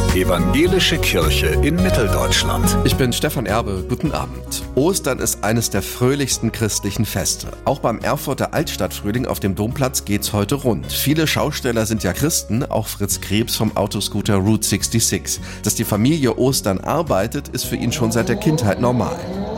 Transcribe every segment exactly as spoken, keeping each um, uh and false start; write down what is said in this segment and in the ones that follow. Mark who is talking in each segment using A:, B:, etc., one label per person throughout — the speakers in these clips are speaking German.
A: Evangelische Kirche in Mitteldeutschland.
B: Ich bin Stefan Erbe, guten Abend. Ostern ist eines der fröhlichsten christlichen Feste. Auch beim Erfurter Altstadtfrühling auf dem Domplatz geht's heute rund. Viele Schausteller sind ja Christen, auch Fritz Krebs vom Autoscooter Route sechsundsechzig. Dass die Familie Ostern arbeitet, ist für ihn schon seit der Kindheit normal.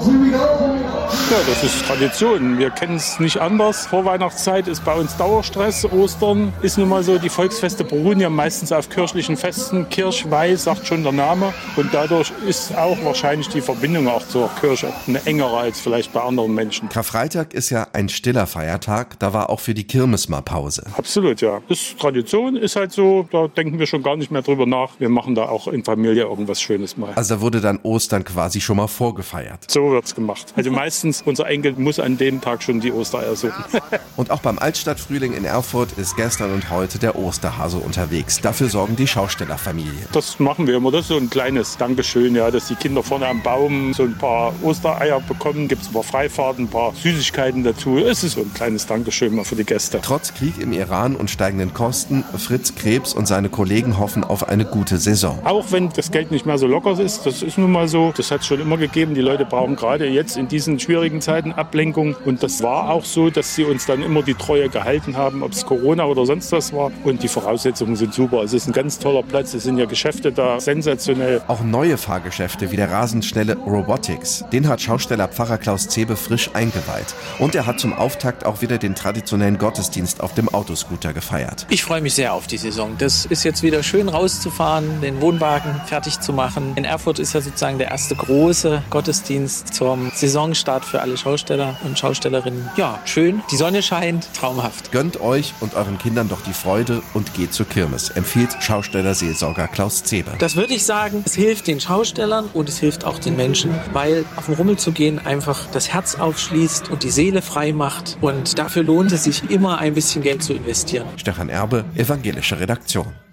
C: Ja, das ist Tradition. Wir kennen es nicht anders. Vorweihnachtszeit ist bei uns Dauerstress. Ostern ist nun mal so, die Volksfeste beruhen ja meistens auf kirchlichen Festen. Kirchweih sagt schon der Name. Und dadurch ist auch wahrscheinlich die Verbindung auch zur Kirche eine engere als vielleicht bei anderen Menschen.
B: Karfreitag ist ja ein stiller Feiertag. Da war auch für die Kirmes mal Pause.
C: Absolut, ja. Das ist Tradition, ist halt so. Da denken wir schon gar nicht mehr drüber nach. Wir machen da auch in Familie irgendwas Schönes mal.
B: Also da wurde dann Ostern quasi schon mal vorgefeiert.
C: So wird's gemacht. Also meistens, unser Enkel muss an dem Tag schon die Ostereier suchen.
B: Und auch beim Altstadtfrühling in Erfurt ist gestern und heute der Osterhase unterwegs. Dafür sorgen die Schaustellerfamilie.
C: Das machen wir immer. Das ist so ein kleines Dankeschön, ja, dass die Kinder vorne am Baum so ein paar Ostereier bekommen. Gibt es ein paar Freifahrten, ein paar Süßigkeiten dazu. Es ist so ein kleines Dankeschön mal für die Gäste.
B: Trotz Krieg im Iran und steigenden Kosten, Fritz Krebs und seine Kollegen hoffen auf eine gute Saison.
C: Auch wenn das Geld nicht mehr so locker ist, das ist nun mal so. Das hat es schon immer gegeben. Die Leute brauchen gerade jetzt in diesen schwierigen Zeiten Ablenkung. Und das war auch so, dass sie uns dann immer die Treue gehalten haben, ob es Corona oder sonst was war. Und die Voraussetzungen sind super. Es ist ein ganz toller Platz. Es sind ja Geschäfte da sensationell.
B: Auch neue Fahrgeschäfte wie der rasend schnelle Robotics. Den hat Schausteller Pfarrer Klaus Zebe frisch eingeweiht. Und er hat zum Auftakt auch wieder den traditionellen Gottesdienst auf dem Autoscooter gefeiert.
D: Ich freue mich sehr auf die Saison. Das ist jetzt wieder schön rauszufahren, den Wohnwagen fertig zu machen. In Erfurt ist ja sozusagen der erste große Gottesdienst zum Saisonstart für alle Schausteller und Schaustellerinnen. Ja, schön, die Sonne scheint, traumhaft.
B: Gönnt euch und euren Kindern doch die Freude und geht zur Kirmes, empfiehlt Schaustellerseelsorger Klaus Zebe.
D: Das würde ich sagen, es hilft den Schaustellern und es hilft auch den Menschen, weil auf den Rummel zu gehen einfach das Herz aufschließt und die Seele frei macht. Und dafür lohnt es sich immer ein bisschen Geld zu investieren.
B: Stefan Erbe, Evangelische Redaktion.